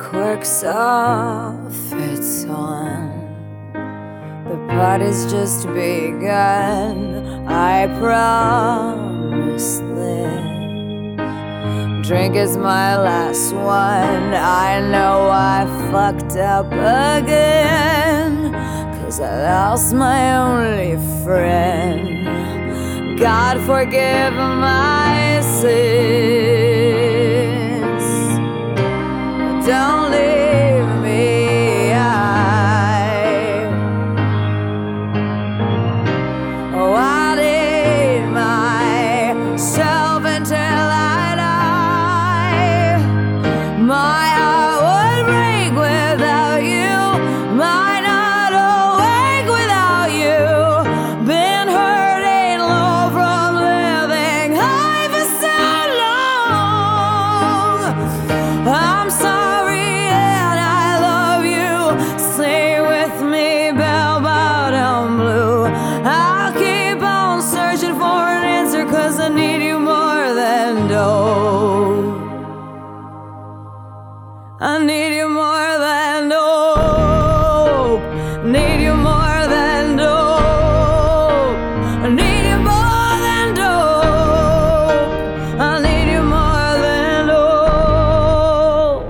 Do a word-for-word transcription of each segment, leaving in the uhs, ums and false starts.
quirks off, it's on. The party's just begun. I promise this drink is my last one. I know I fucked up again, 'cause I lost my only friend. God forgive my sins. Don't leave me. I, oh, I need myself until I die. My heart would break without you. My not awake without you. Been hurting low from living high for so long. I'm sorry and I love you. Stay with me, bell bottom blue. I'll keep on searching for an answer, 'cause I need you more than dope. I need you more than dope. Need you more than dope. I need you more than dope. I need you more than dope.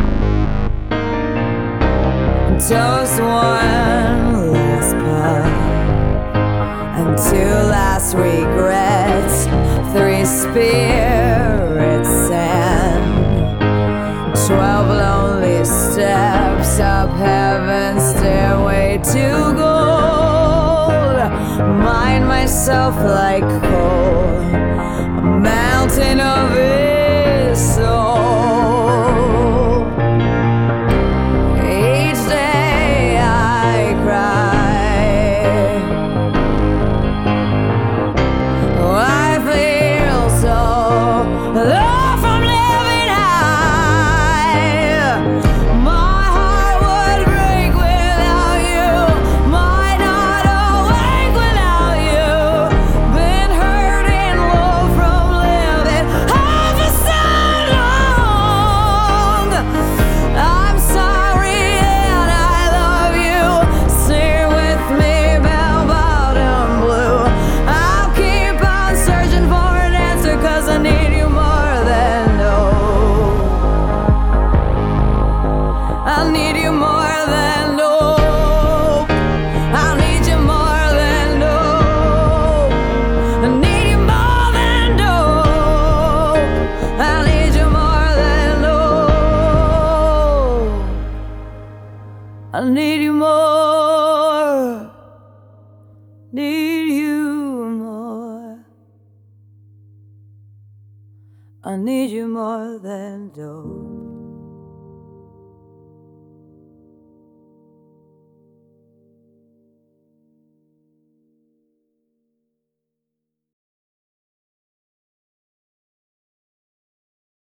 Toast one last puff, and two last regrets, three spirits and twelve lonely steps up heaven's stairway to gold. Mind myself like coal, a mountain of his soul. Each day I cry. Oh, I feel so low from living high. My heart would break without you. Might not awake without you. Been hurting low from living high for so long. I'm sorry and I love you. Stay with me, bell bottom blue. I'll keep on searching for an answer, 'cause I need you more than dope. I need you more than dope. I need you more than dope. I need you more than dope. I need you more than dope. I need you more. Need you more. I need you more than dope.